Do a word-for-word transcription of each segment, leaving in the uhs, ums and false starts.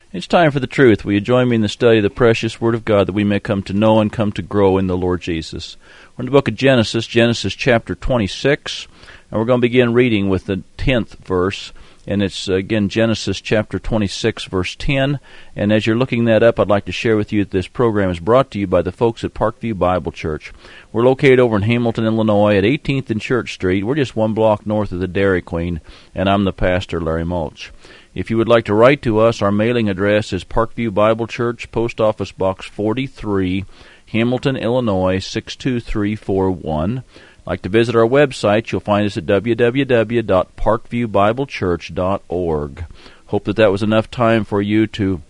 It's time for the truth. Will you join me in the study of the precious Word of God that we may come to know and come to grow in the Lord Jesus? We're in the book of Genesis, Genesis chapter twenty-six, and we're going to begin reading with the tenth verse. And it's, again, Genesis chapter twenty-six, verse ten. And as you're looking that up, I'd like to share with you that this program is brought to you by the folks at Parkview Bible Church. We're located over in Hamilton, Illinois, at eighteenth and Church Street. We're just one block north of the Dairy Queen, and I'm the pastor, Larry Mulch. If you would like to write to us, our mailing address is Parkview Bible Church, Post Office Box forty-three, Hamilton, Illinois, six two three four one. Like to visit our website, you'll find us at w w w dot parkview bible church dot org. Hope that that was enough time for you to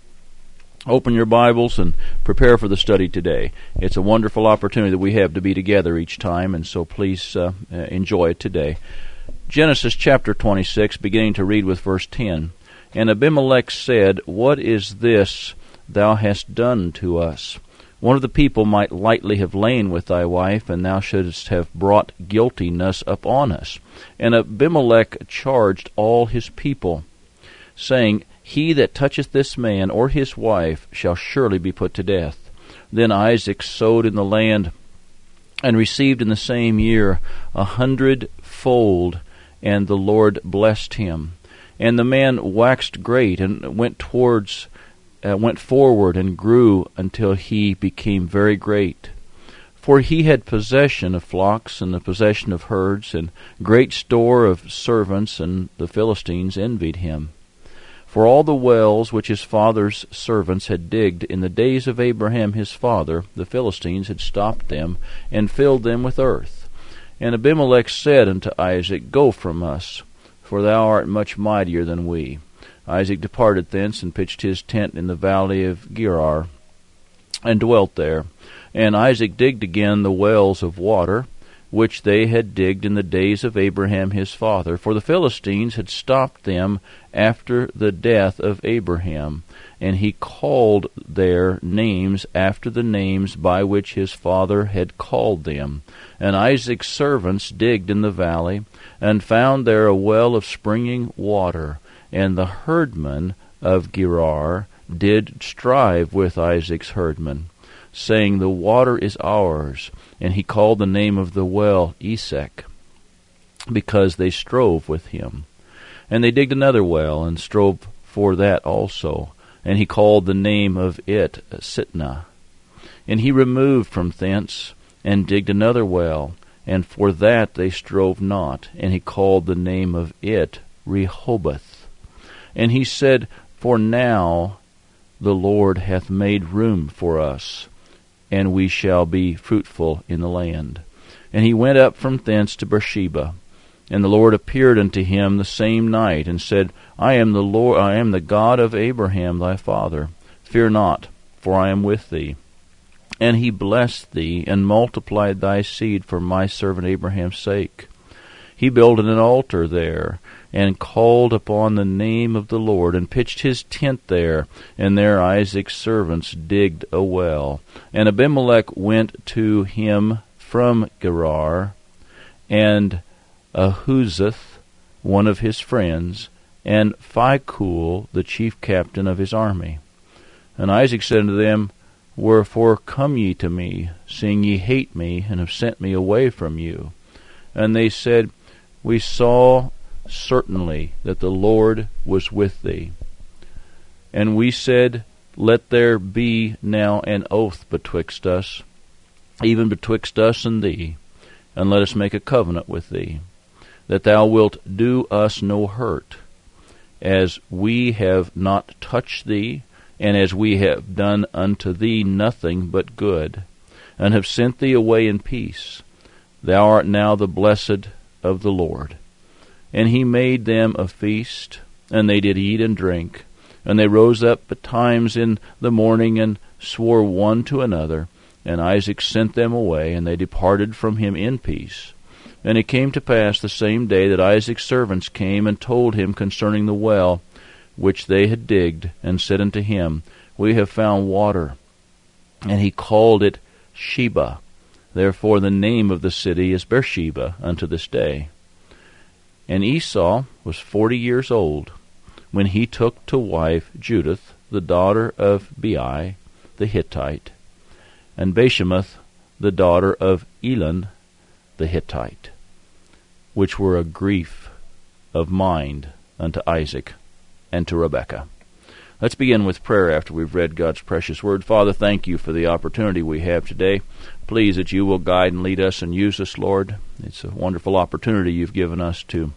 open your Bibles and prepare for the study today. It's a wonderful opportunity that we have to be together each time, and so please uh, enjoy it today. Genesis chapter twenty-six, beginning to read with verse ten. And Abimelech said, "What is this thou hast done to us? One of the people might lightly have lain with thy wife, and thou shouldst have brought guiltiness upon us." And Abimelech charged all his people, saying, "He that toucheth this man or his wife shall surely be put to death." Then Isaac sowed in the land, and received in the same year a hundredfold, and the Lord blessed him. And the man waxed great, and went towards Uh, went forward and grew until he became very great. For he had possession of flocks and the possession of herds and great store of servants, and the Philistines envied him. For all the wells which his father's servants had digged in the days of Abraham his father, the Philistines had stopped them and filled them with earth. And Abimelech said unto Isaac, "Go from us, for thou art much mightier than we." Isaac departed thence, and pitched his tent in the valley of Gerar, and dwelt there. And Isaac digged again the wells of water, which they had digged in the days of Abraham his father, for the Philistines had stopped them after the death of Abraham. And he called their names after the names by which his father had called them. And Isaac's servants digged in the valley, and found there a well of springing water. And the herdmen of Gerar did strive with Isaac's herdmen, saying, "The water is ours." And he called the name of the well Esek, because they strove with him. And they digged another well, and strove for that also. And he called the name of it Sitnah. And he removed from thence, and digged another well, and for that they strove not. And he called the name of it Rehoboth. And he said, "For now the Lord hath made room for us, and we shall be fruitful in the land." And he went up from thence to Beersheba. And the Lord appeared unto him the same night, and said, I am the Lord, I am the God of Abraham thy father. Fear not, for I am with thee. And he blessed thee, and multiplied thy seed for my servant Abraham's sake. He builded an altar there, and called upon the name of the Lord, and pitched his tent there. And there Isaac's servants digged a well. And Abimelech went to him from Gerar, and Ahuzzath, one of his friends, and Phicol, the chief captain of his army. And Isaac said unto them, Wherefore come ye to me, seeing ye hate me, and have sent me away from you? And they said, We saw certainly that the Lord was with thee. And we said, Let there be now an oath betwixt us, even betwixt us and thee, and let us make a covenant with thee, that thou wilt do us no hurt, as we have not touched thee, and as we have done unto thee nothing but good, and have sent thee away in peace. Thou art now the blessed of the Lord. And he made them a feast, and they did eat and drink. And they rose up betimes in the morning, and swore one to another. And Isaac sent them away, and they departed from him in peace. And it came to pass the same day that Isaac's servants came and told him concerning the well which they had digged, and said unto him, We have found water. And he called it Sheba. Therefore the name of the city is Beersheba unto this day. And Esau was forty years old when he took to wife Judith, the daughter of Bei the Hittite, and Bashemoth the daughter of Elon the Hittite, which were a grief of mind unto Isaac and to Rebekah. Let's begin with prayer after we've read God's precious word. Father, thank you for the opportunity we have today. Please that you will guide and lead us and use us, Lord. It's a wonderful opportunity you've given us to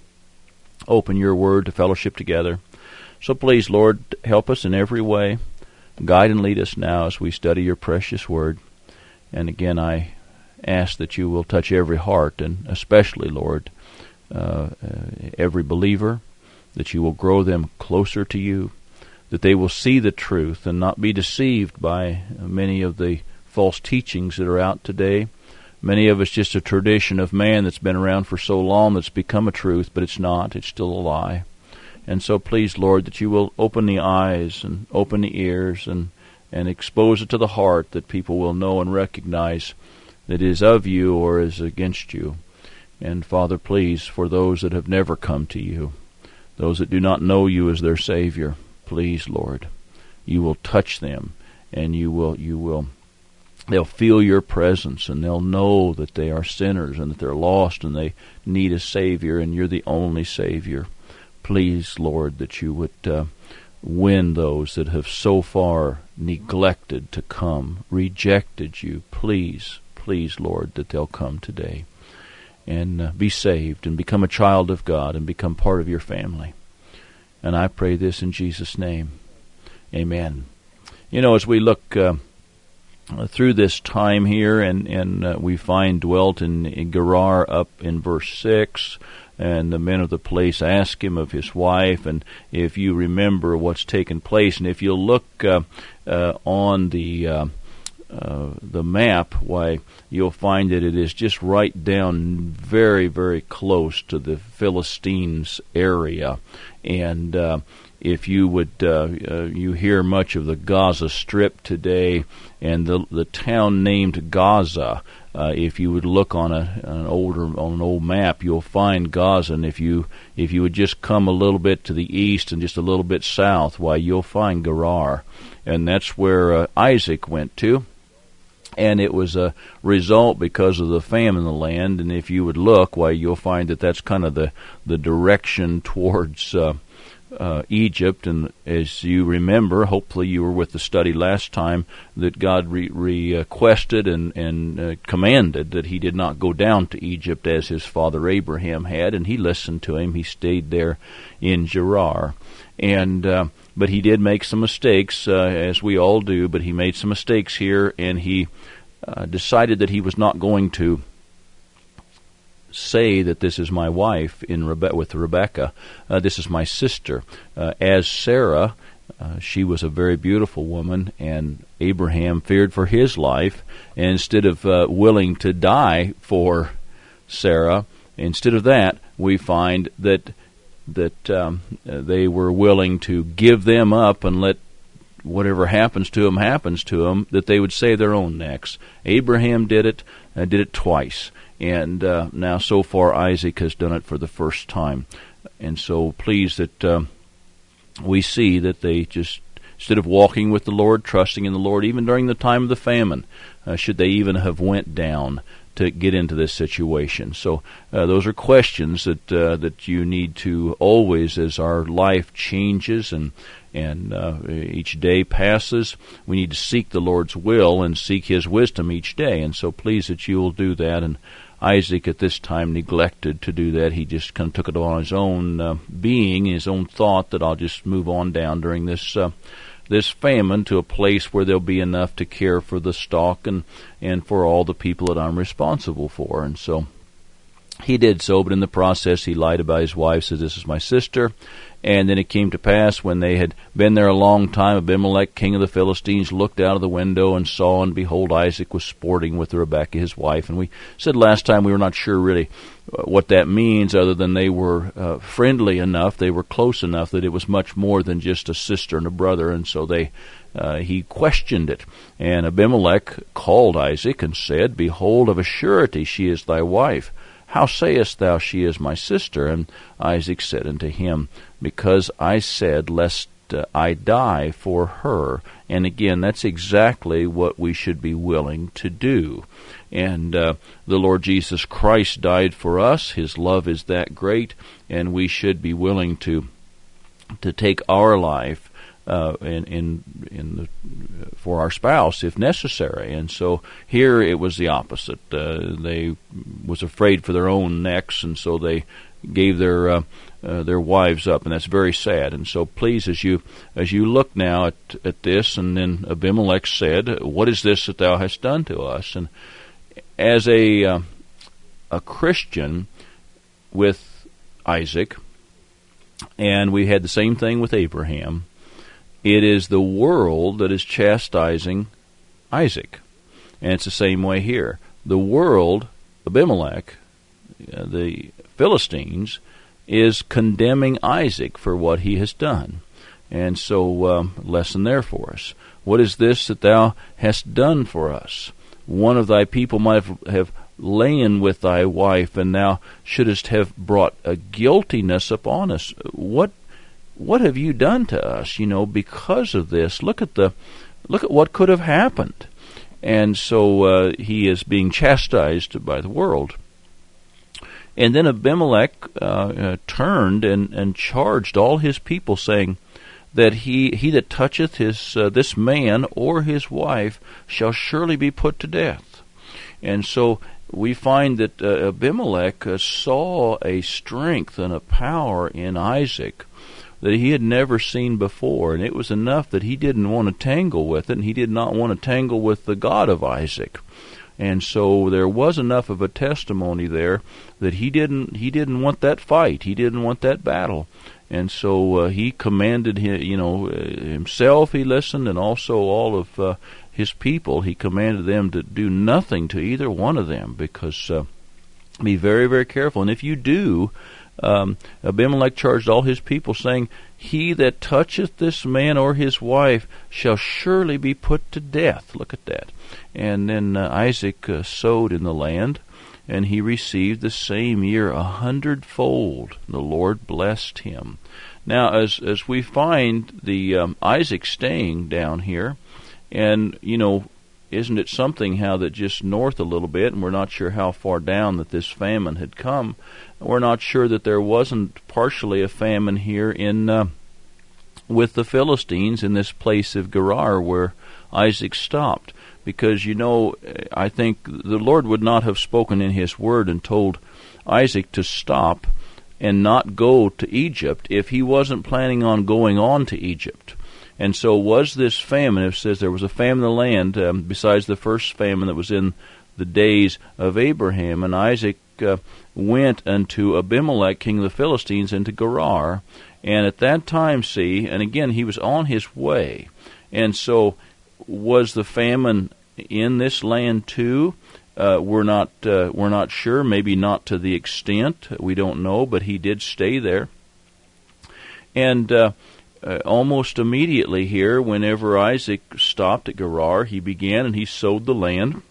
open your word, to fellowship together. So please, Lord, help us in every way. Guide and lead us now as we study your precious word. And again, I ask that you will touch every heart, and especially, Lord, uh, uh, every believer, that you will grow them closer to you, that they will see the truth and not be deceived by many of the false teachings that are out today. Many of it's just a tradition of man that's been around for so long that's become a truth, but it's not. It's still a lie. And so please, Lord, that you will open the eyes and open the ears and, and expose it to the heart, that people will know and recognize that it is of you or is against you. And Father, please, for those that have never come to you, those that do not know you as their Savior, please, Lord, you will touch them, and you will, you will, they'll feel your presence, and they'll know that they are sinners and that they're lost and they need a Savior, and you're the only Savior. Please, Lord, that you would uh, win those that have so far neglected to come, rejected you. Please, please, Lord, that they'll come today and uh, be saved and become a child of God and become part of your family. And I pray this in Jesus' name. Amen. You know, as we look uh, through this time here, and, and uh, we find dwelt in, in Gerar up in verse six, and the men of the place ask him of his wife, and if you remember what's taken place, and if you'll look uh, uh, on the uh, uh, the map, why, you'll find that it is just right down very, very close to the Philistines area. And uh, if you would, uh, uh, you hear much of the Gaza Strip today, and the the town named Gaza. Uh, if you would look on a an older on an old map, you'll find Gaza. And if you if you would just come a little bit to the east and just a little bit south, why, you'll find Gerar, and that's where uh, Isaac went to. And it was a result because of the famine in the land. And if you would look, why, you'll find that that's kind of the, the direction towards uh, uh, Egypt. And as you remember, hopefully you were with the study last time, that God re- requested and, and uh, commanded that he did not go down to Egypt as his father Abraham had. And he listened to him. He stayed there in Gerar. And uh, but he did make some mistakes, uh, as we all do, but he made some mistakes here, and he uh, decided that he was not going to say that this is my wife in Rebe- with Rebekah. Uh, this is my sister. Uh, as Sarah, uh, she was a very beautiful woman, and Abraham feared for his life, and instead of uh, willing to die for Sarah, instead of that, we find that that um, they were willing to give them up and let whatever happens to them happens to them, that they would save their own necks. Abraham did it, uh, did it twice, and uh, now so far Isaac has done it for the first time. And so pleased that uh, we see that they just, instead of walking with the Lord, trusting in the Lord, even during the time of the famine, uh, should they even have went down to get into this situation. So uh, those are questions that uh, that you need to always, as our life changes and and uh, each day passes, we need to seek the Lord's will and seek his wisdom each day. And so please that you will do that. And Isaac at this time neglected to do that. He just kind of took it on his own uh, being, his own thought, that I'll just move on down during this uh, this famine to a place where there'll be enough to care for the stock and, and for all the people that I'm responsible for. And so he did so, but in the process he lied about his wife, said, this is my sister. And then it came to pass, when they had been there a long time, Abimelech, king of the Philistines, looked out of the window and saw, and behold, Isaac was sporting with Rebekah, his wife. And we said last time we were not sure really what that means, other than they were uh, friendly enough, they were close enough that it was much more than just a sister and a brother. And so they uh, he questioned it. And Abimelech called Isaac and said, behold, of a surety she is thy wife. How sayest thou, she is my sister? And Isaac said unto him, because I said, lest uh, I die for her. And again, that's exactly what we should be willing to do. And uh, the Lord Jesus Christ died for us. His love is that great, and we should be willing to to take our life uh, in in in the, for our spouse if necessary. And so here it was the opposite. Uh, they was afraid for their own necks, and so they gave their uh, uh, their wives up, and that's very sad. And so, please, as you as you look now at at this, and then Abimelech said, "What is this that thou hast done to us?" And as a uh, a Christian with Isaac, and we had the same thing with Abraham, it is the world that is chastising Isaac, and it's the same way here. The world, Abimelech, uh, the Philistines, is condemning Isaac for what he has done. And so, um, lesson there for us. What is this that thou hast done for us? One of thy people might have, have lain with thy wife, and thou shouldest have brought a guiltiness upon us. What what have you done to us? You know, because of this. Look at the look at what could have happened. And so uh, he is being chastised by the world. And then Abimelech uh, uh, turned and, and charged all his people, saying that he he that toucheth his uh, this man or his wife shall surely be put to death. And so we find that uh, Abimelech uh, saw a strength and a power in Isaac that he had never seen before, and it was enough that he didn't want to tangle with it, and he did not want to tangle with the God of Isaac. And so there was enough of a testimony there that he didn't he didn't want that fight. He didn't want that battle. And so uh, he commanded him, you know, himself he listened, and also all of uh, his people. He commanded them to do nothing to either one of them, because uh, be very, very careful. And if you do, um, Abimelech charged all his people, saying, "He that toucheth this man or his wife shall surely be put to death." Look at that. And then uh, Isaac uh, sowed in the land, and he received the same year a hundredfold. The Lord blessed him. Now, as as we find the um, Isaac staying down here, and, you know, isn't it something how that just north a little bit, and we're not sure how far down that this famine had come. We're not sure that there wasn't partially a famine here in uh, with the Philistines in this place of Gerar where Isaac stopped. Because, you know, I think the Lord would not have spoken in His Word and told Isaac to stop and not go to Egypt if he wasn't planning on going on to Egypt. And so was this famine, it says there was a famine in the land, um, besides the first famine that was in the days of Abraham, and Isaac uh, went unto Abimelech, king of the Philistines, into Gerar. And at that time, see, and again, he was on his way. And so was the famine in this land too? Uh, we're not uh, we're not sure. Maybe not to the extent, we don't know. But he did stay there, and uh, uh, almost immediately here, whenever Isaac stopped at Gerar, he began and he sowed the land,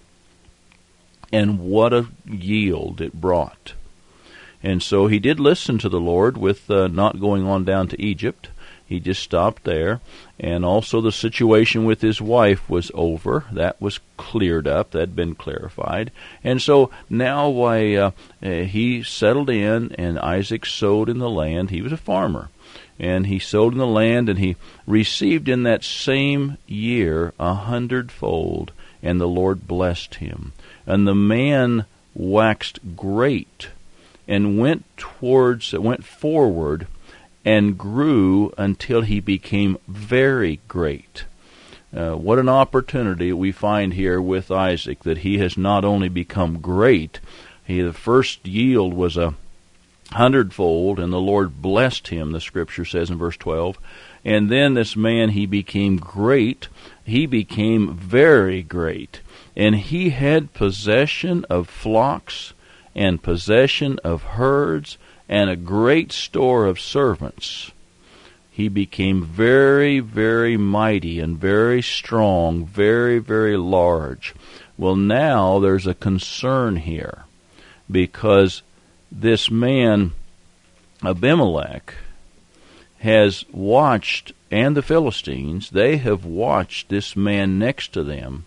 and what a yield it brought! And so he did listen to the Lord with uh, not going on down to Egypt. He just stopped there. And also the situation with his wife was over. That was cleared up. That had been clarified. And so now why uh, uh, he settled in, and Isaac sowed in the land. He was a farmer. And he sowed in the land, and he received in that same year a hundredfold. And the Lord blessed him. And the man waxed great, and went towards, went forward, and grew until he became very great. Uh, what an opportunity we find here with Isaac, that he has not only become great, he, the first yield was a hundredfold, and the Lord blessed him, the Scripture says in verse twelve. And then this man, he became great, he became very great, and he had possession of flocks, and possession of herds, and a great store of servants. He became very, very mighty and very strong, very, very large. Well, now there's a concern here, because this man, Abimelech, has watched and the Philistines, they have watched this man next to them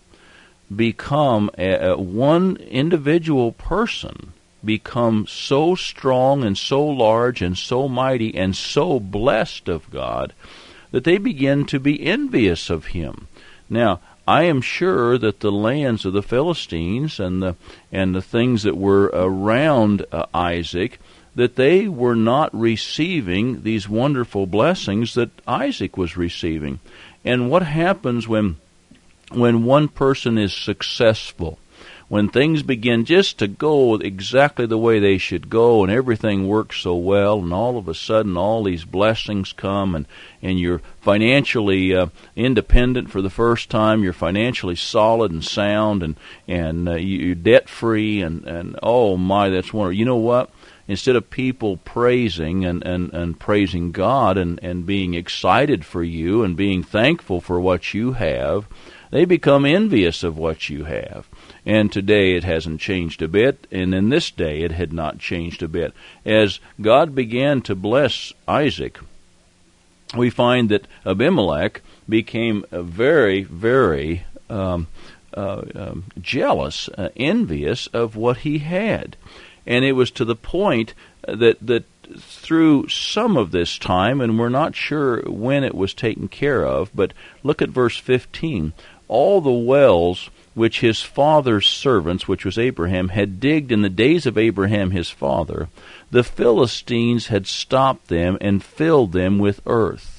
become a, a, one individual person become so strong and so large and so mighty and so blessed of God that they begin to be envious of him. Now, I am sure that the lands of the Philistines and the and the things that were around uh, Isaac, that they were not receiving these wonderful blessings that Isaac was receiving. And what happens when when one person is successful? When things begin just to go exactly the way they should go and everything works so well, and all of a sudden all these blessings come, and, and you're financially uh, independent for the first time, you're financially solid and sound, and, and uh, you're debt-free, and, and oh my, that's wonderful. You know what? Instead of people praising and, and, and praising God and, and being excited for you and being thankful for what you have, they become envious of what you have. And today it hasn't changed a bit, and in this day it had not changed a bit. As God began to bless Isaac, we find that Abimelech became very, very um, uh, um, jealous, uh, envious of what he had. And it was to the point that, that through some of this time, and we're not sure when it was taken care of, but look at verse fifteen. All the wells which his father's servants, which was Abraham, had digged in the days of Abraham his father, the Philistines had stopped them and filled them with earth.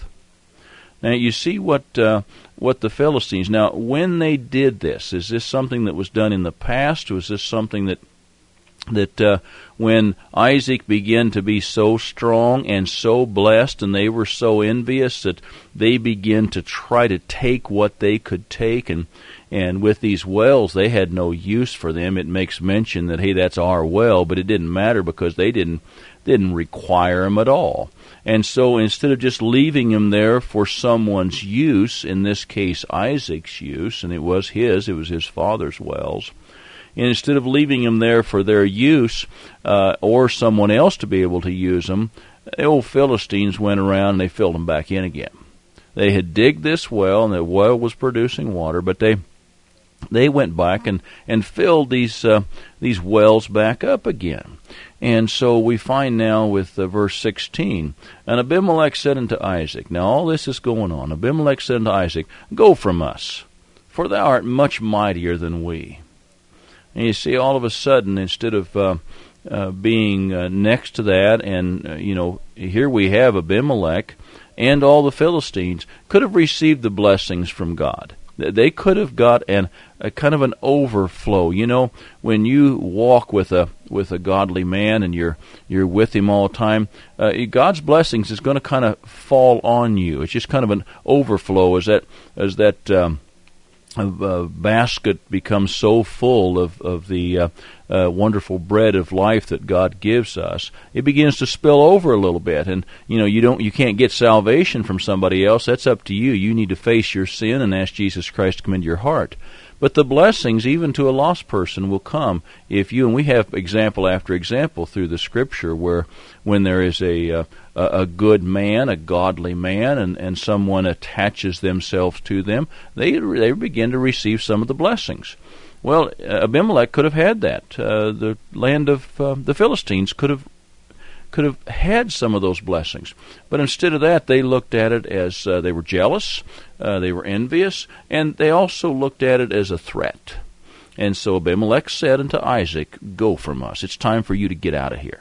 Now you see what uh, what the Philistines, now when they did this, is this something that was done in the past, or was this something that that uh, when Isaac began to be so strong and so blessed, and they were so envious that they began to try to take what they could take, and and with these wells, they had no use for them. It makes mention that, hey, that's our well, but it didn't matter because they didn't didn't require them at all. And so instead of just leaving them there for someone's use, in this case Isaac's use, and it was his, it was his father's wells, and instead of leaving them there for their use uh, or someone else to be able to use them, the old Philistines went around and they filled them back in again. They had digged this well, and the well was producing water, but they they went back and, and filled these uh, these wells back up again. And so we find now with uh, verse sixteen, and Abimelech said unto Isaac, now all this is going on, Abimelech said unto Isaac, go from us, for thou art much mightier than we. And you see, all of a sudden, instead of uh, uh, being uh, next to that, and, uh, you know, here we have Abimelech and all the Philistines could have received the blessings from God. They could have got an, a kind of an overflow. You know, when you walk with a with a godly man and you're you're with him all the time, uh, God's blessings is going to kind of fall on you. It's just kind of an overflow as that as that. Um, Uh, basket becomes so full of, of the uh, uh, wonderful bread of life that God gives us, it begins to spill over a little bit. And you know, you don't, you can't get salvation from somebody else. That's up to you. You need to face your sin and ask Jesus Christ to come into your heart. But the blessings, even to a lost person, will come if you, and we have example after example through the Scripture where when there is a a, a good man, a godly man, and, and someone attaches themselves to them, they they begin to receive some of the blessings. Well, Abimelech could have had that. Uh, the land of uh, the Philistines could have could have had some of those blessings. But instead of that, they looked at it as uh, they were jealous, uh, they were envious, and they also looked at it as a threat. And so Abimelech said unto Isaac, go from us. It's time for you to get out of here.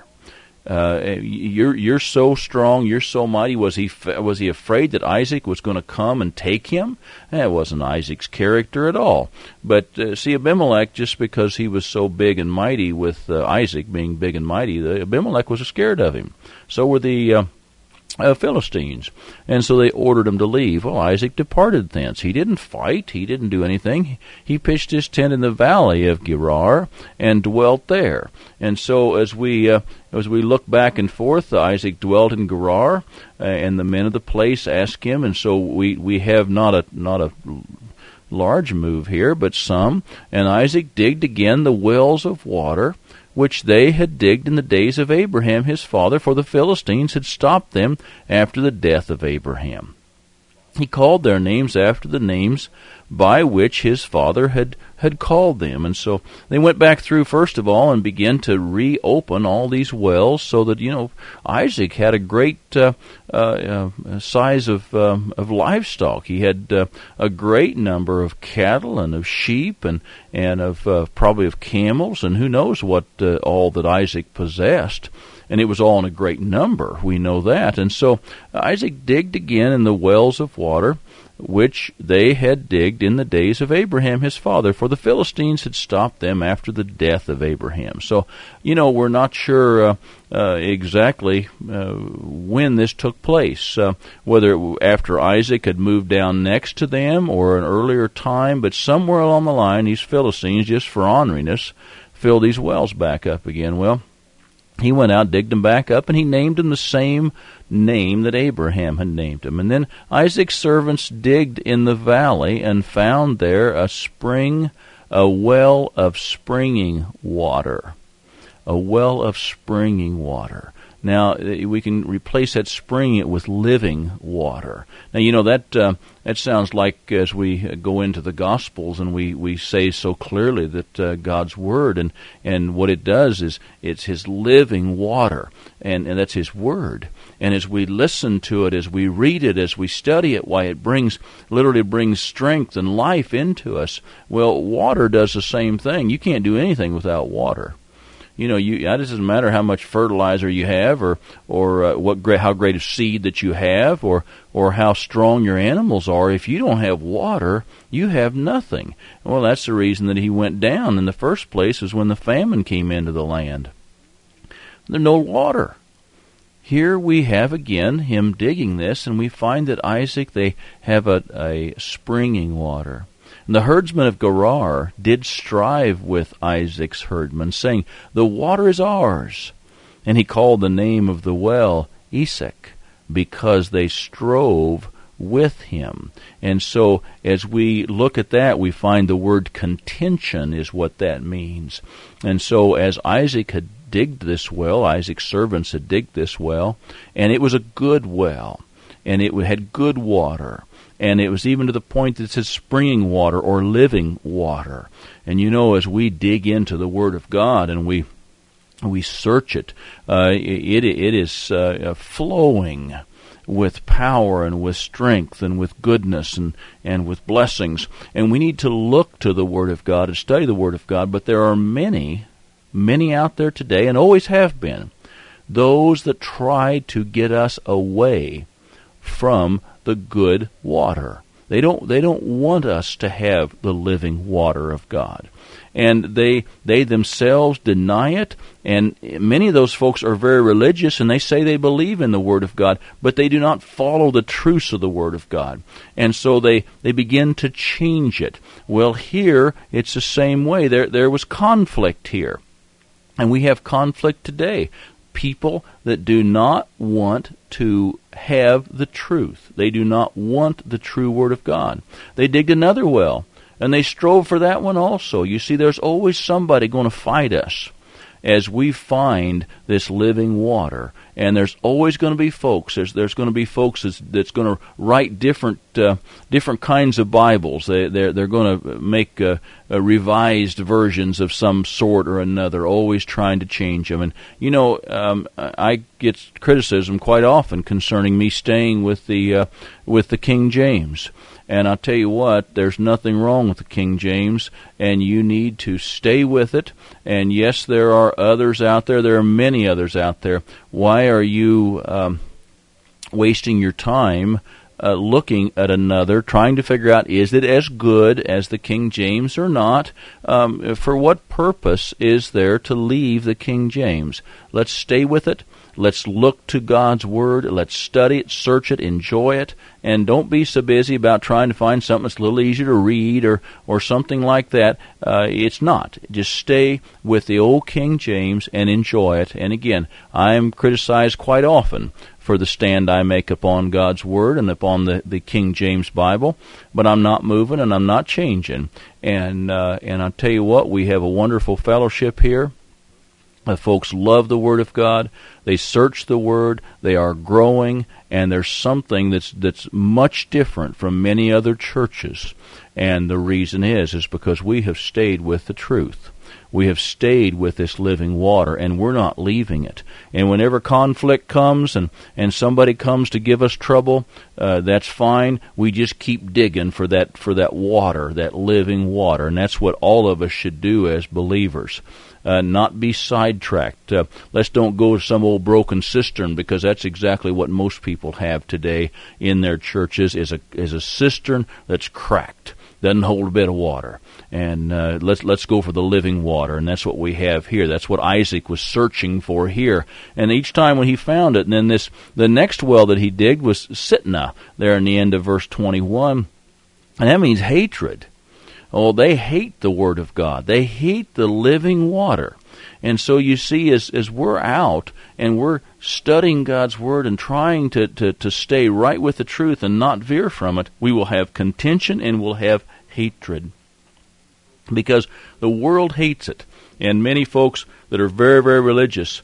Uh, you're you're so strong, you're so mighty. Was he was he afraid that Isaac was going to come and take him? That wasn't Isaac's character at all. But uh, see, Abimelech, just because he was so big and mighty, with uh, Isaac being big and mighty, the, Abimelech was scared of him. So were the uh, uh, Philistines, and so they ordered him to leave. Well, Isaac departed thence. He didn't fight. He didn't do anything. He pitched his tent in the valley of Gerar and dwelt there. And so as we uh, as we look back and forth, uh, Isaac dwelt in Gerar, uh, and the men of the place asked him. And so we, we have not a not a large move here, but some. And Isaac digged again the wells of water, which they had digged in the days of Abraham his father, for the Philistines had stopped them after the death of Abraham. he called their names after the names by which his father had, had called them. And so they went back through, first of all, and began to reopen all these wells so that, you know, Isaac had a great uh, uh, uh, size of um, of livestock. He had uh, a great number of cattle and of sheep and, and of uh, probably of camels, and who knows what uh, all that Isaac possessed. And it was all in a great number, we know that. And so Isaac digged again in the wells of water, which they had digged in the days of Abraham his father, for the Philistines had stopped them after the death of Abraham. So, you know, we're not sure uh, uh, exactly uh, when this took place, uh, whether it, after Isaac had moved down next to them or an earlier time, but somewhere along the line, these Philistines, just for orneriness, filled these wells back up again. Well, he went out, digged them back up, and he named them the same name that Abraham had named them. And then Isaac's servants digged in the valley and found there a spring, a well of springing water. A well of springing water. Now, we can replace that springing with living water. Now, you know, that uh, that sounds like as we go into the Gospels and we, we say so clearly that uh, God's Word, and, and what it does is it's His living water, and, and that's His Word. And as we listen to it, as we read it, as we study it, why it brings, literally brings strength and life into us. Well, water does the same thing. You can't do anything without water. You know, you, it doesn't matter how much fertilizer you have, or or uh, what great, how great a seed that you have, or or how strong your animals are. If you don't have water, you have nothing. Well, that's the reason that he went down in the first place, is when the famine came into the land. There's no water. Here we have again him digging this, and we find that Isaac, they have a, a springing water. And the herdsmen of Gerar did strive with Isaac's herdmen, saying, "The water is ours." And he called the name of the well Esek, because they strove with him. And so as we look at that, we find the word contention is what that means. And so as Isaac had digged this well, Isaac's servants had digged this well, and it was a good well, and it had good water. And it was even to the point that it says springing water or living water. And you know, as we dig into the Word of God and we we search it, uh, it it is uh, flowing with power and with strength and with goodness and, and with blessings. And we need to look to the Word of God and study the Word of God. But there are many, many out there today, and always have been, those that try to get us away from the good water. They don't they don't want us to have the living water of God. And they they themselves deny it, and many of those folks are very religious, and they say they believe in the Word of God, but they do not follow the truths of the Word of God. And so they, they begin to change it. Well, here it's the same way. There there was conflict here. And we have conflict today. People that do not want to have the truth. They do not want the true Word of God. They digged another well, and they strove for that one also. You see, there's always somebody going to fight us as we find this living water. And there's always going to be folks. There's there's going to be folks that's, that's going to write different uh, different kinds of Bibles. They they're they're going to make uh, uh, revised versions of some sort or another, always trying to change them. And you know, um, I get criticism quite often concerning me staying with the uh, with the King James. And I'll tell you what, there's nothing wrong with the King James, and you need to stay with it. And yes, there are others out there. There are many others out there. Why are you um, wasting your time uh, looking at another, trying to figure out, is it as good as the King James or not? Um, for what purpose is there to leave the King James? Let's stay with it. Let's look to God's Word. Let's study it, search it, enjoy it, and don't be so busy about trying to find something that's a little easier to read or, or something like that. Uh, it's not. Just stay with the old King James and enjoy it. And again, I'm criticized quite often for the stand I make upon God's Word and upon the, the King James Bible, but I'm not moving and I'm not changing. And uh, and I'll tell you what, we have a wonderful fellowship here. Uh, folks love the Word of God. They search the Word. They are growing, and there's something that's that's much different from many other churches. And the reason is, is because we have stayed with the truth. We have stayed with this living water, and we're not leaving it. And whenever conflict comes and, and somebody comes to give us trouble, uh, that's fine. We just keep digging for that for that water, that living water. And that's what all of us should do as believers. Uh, not be sidetracked. Uh, let's don't go to some old broken cistern, because that's exactly what most people have today in their churches, is a is a cistern that's cracked, doesn't hold a bit of water. And uh, let's let's go for the living water, and that's what we have here. That's what Isaac was searching for here. And each time when he found it, and then this the next well that he digged was Sitnah, there in the end of verse twenty-one, and that means hatred. Oh, they hate the Word of God. They hate the living water. And so you see, as as we're out and we're studying God's Word and trying to, to, to stay right with the truth and not veer from it, we will have contention and we'll have hatred. Because the world hates it. And many folks that are very, very religious,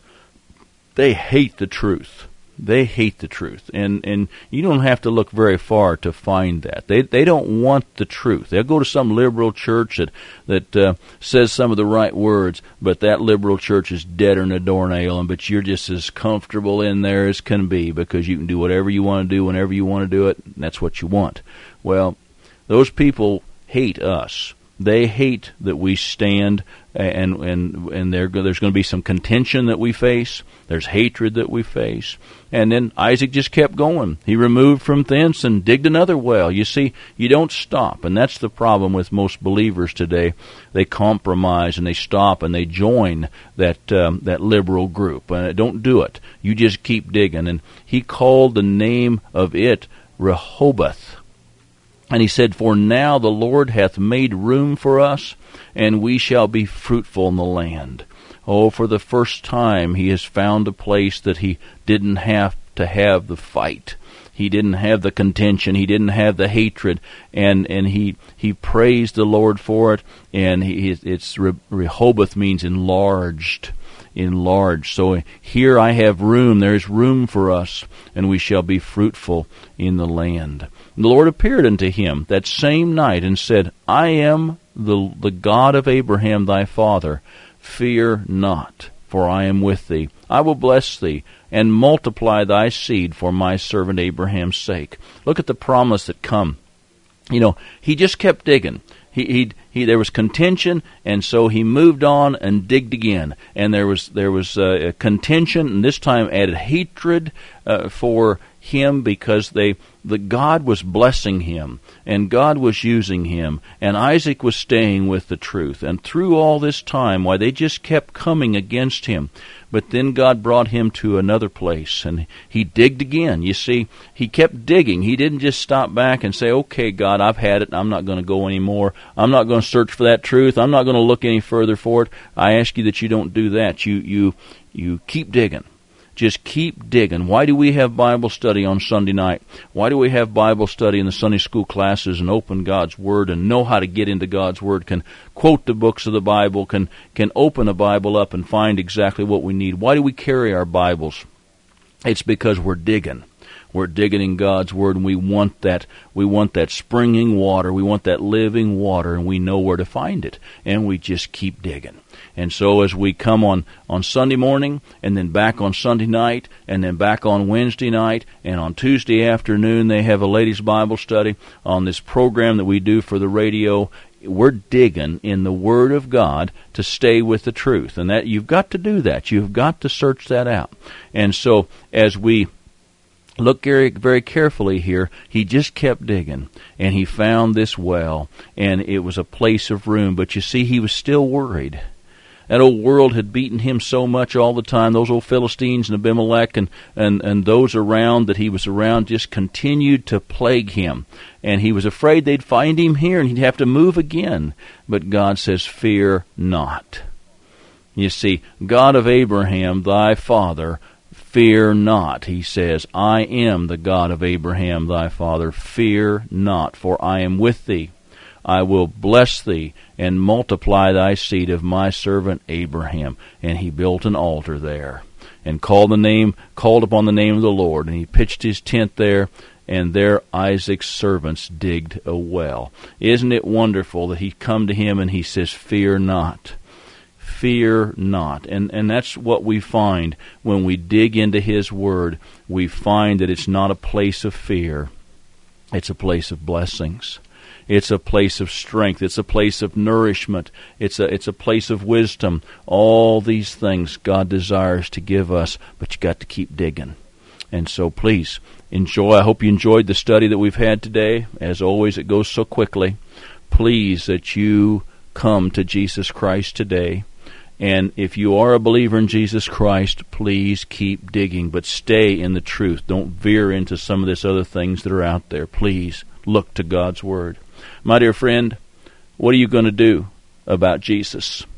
they hate the truth. They hate the truth, and and you don't have to look very far to find that. They they don't want the truth. They'll go to some liberal church that that uh, says some of the right words, but that liberal church is deader than a doornail, and but you're just as comfortable in there as can be, because you can do whatever you want to do whenever you want to do it, and that's what you want. Well, those people hate us. They hate that we stand, and and and there, there's going to be some contention that we face. There's hatred that we face. And then Isaac just kept going. He removed from thence and digged another well. You see, you don't stop, and that's the problem with most believers today. They compromise and they stop and they join that um, that liberal group. Uh, don't do it. You just keep digging. And he called the name of it Rehoboth. And he said, "For now the Lord hath made room for us, and we shall be fruitful in the land." Oh, for the first time he has found a place that he didn't have to have the fight. He didn't have the contention. He didn't have the hatred. And and he he praised the Lord for it. And he, it's Rehoboth means enlarged. Enlarged. So here I have room. There is room for us, and we shall be fruitful in the land. And the Lord appeared unto him that same night and said, "I am the the God of Abraham thy father. Fear not, for I am with thee. I will bless thee, and multiply thy seed for my servant Abraham's sake." Look at the promise that come. You know, he just kept digging. He, he, he, there was contention, and so he moved on and digged again. And there was there was uh, a contention, and this time added hatred uh, for him, because they the God was blessing him, and God was using him, and Isaac was staying with the truth. And through all this time, why, they just kept coming against him. But then God brought him to another place, and he digged again. You see, he kept digging. He didn't just stop back and say, "Okay, God, I've had it. I'm not going to go anymore. I'm not going to search for that truth. I'm not going to look any further for it." I ask you that you don't do that. You you you keep digging. Just keep digging. Why do we have Bible study on Sunday night? Why do we have Bible study in the Sunday school classes and open God's Word and know how to get into God's Word, can quote the books of the Bible, can can open a Bible up and find exactly what we need? Why do we carry our Bibles? It's because we're digging. We're digging in God's Word, and we want that we want that springing water. We want that living water, and we know where to find it. And we just keep digging. And so as we come on, on Sunday morning, and then back on Sunday night, and then back on Wednesday night, and on Tuesday afternoon they have a ladies' Bible study on this program that we do for the radio. We're digging in the Word of God to stay with the truth. And that you've got to do that. You've got to search that out. And so as we look very, very carefully here, he just kept digging, and he found this well, and it was a place of room. But you see, he was still worried. That old world had beaten him so much all the time. Those old Philistines and Abimelech and, and, and those around that he was around just continued to plague him. And he was afraid they'd find him here and he'd have to move again. But God says, "Fear not." You see, God of Abraham, thy father, fear not. He says, "I am the God of Abraham, thy father. Fear not, for I am with thee. I will bless thee and multiply thy seed of my servant Abraham. And he built an altar there and called the name, called upon the name of the Lord. And he pitched his tent there, and there Isaac's servants digged a well. Isn't it wonderful that he come to him and he says, fear not. Fear not. And and that's what we find when we dig into his word. We find that it's not a place of fear. It's a place of blessings. It's a place of strength. It's a place of nourishment. It's a it's a place of wisdom. All these things God desires to give us, but you got to keep digging. And so please enjoy. I hope you enjoyed the study that we've had today. As always, it goes so quickly. Please that you come to Jesus Christ today. And if you are a believer in Jesus Christ, please keep digging, but stay in the truth. Don't veer into some of this other things that are out there. Please look to God's Word. My dear friend, what are you going to do about Jesus?